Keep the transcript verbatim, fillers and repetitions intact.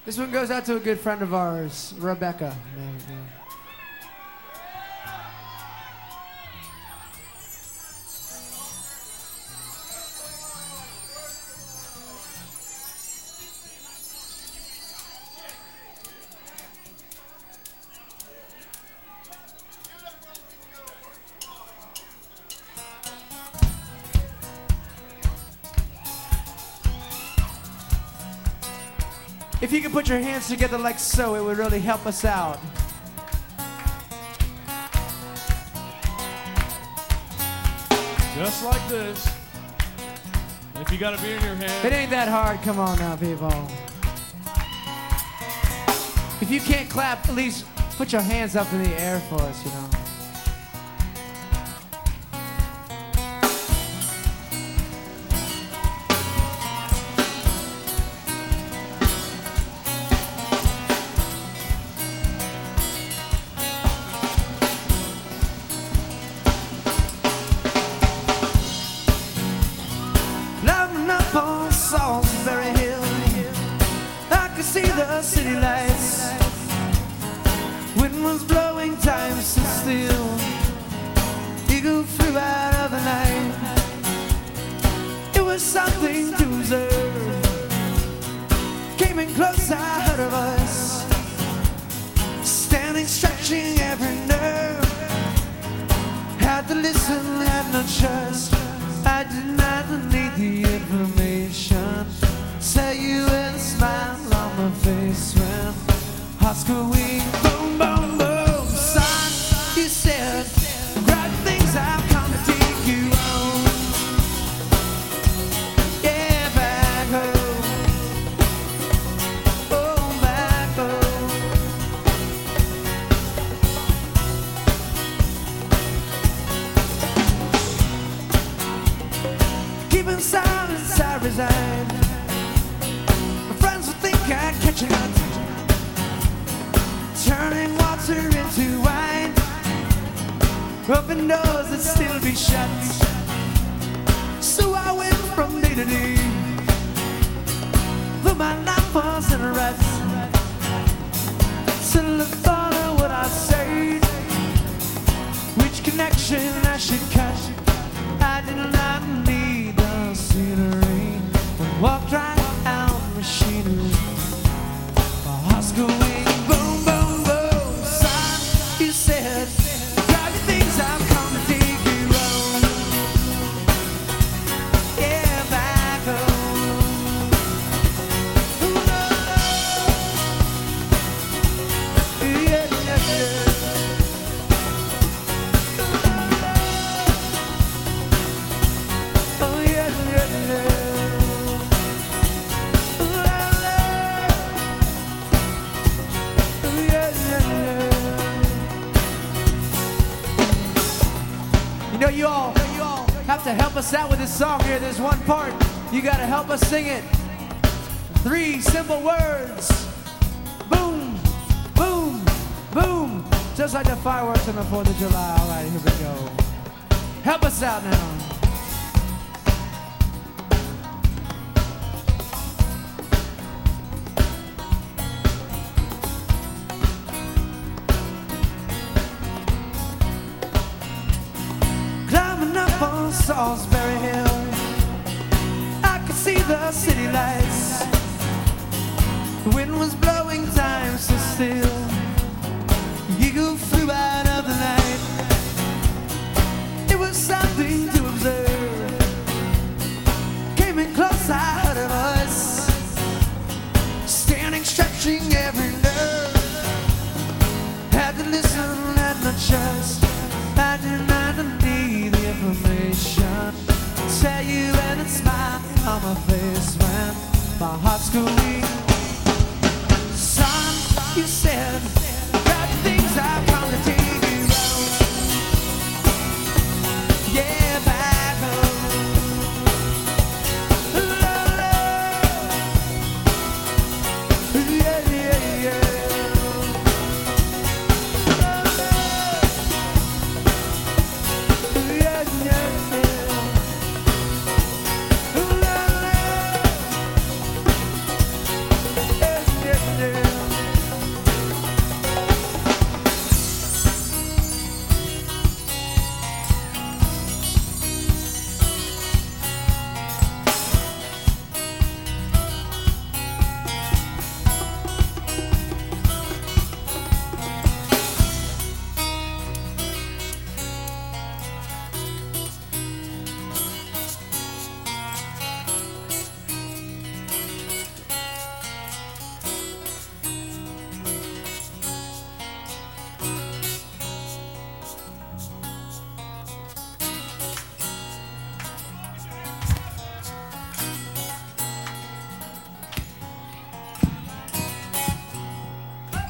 This one goes out to a good friend of ours, Rebecca. Man, man. If you could put your hands together like so, it would really help us out. Just like this. If you got a beer in your hand. It ain't that hard. Come on now, people. If you can't clap, at least put your hands up in the air for us, you know. On Salisbury Hill, I could see the city lights. Wind was blowing, time stood still. Eagle flew out of the night. It was something to observe. Came in close, I heard a voice, standing, stretching every nerve. Had to listen, had no choice. I did not need the information. Tell you with a smile on my face when hearts going boom, boom, boom. Son, you said, grab things, I've come to take you home. Yeah, back home. Oh, back home. Keeping silence, I resign. My friends would think I'd catch a nut, turning water into wine, open doors that still be shut. So I went from day to day, though my life was in a rut, till I thought of what I said, which connection I should cut. I did not need the scenery, but walked right out machinery. My heart's going boom, boom, boom. Son, you said, grab your things, I've come to take you home. Yeah, back home. Ooh, no, no. Yeah, yeah, yeah. You know, you all, you all have to help us out with this song here. There's one part you gotta help us sing it. Three simple words. Boom, boom, boom. Just like the fireworks on the fourth of July. All right, here we go. Help us out now. Climbing up on Salisbury Hill, I could see the city lights. The wind was blowing, time so still. Eagle flew out of the night. It was something to observe. Came in close, I heard a voice, standing, stretching every nerve. Had to listen, had no choice. I did not need the information. Tell you and a smile on my face when my heart's going. Son, you said,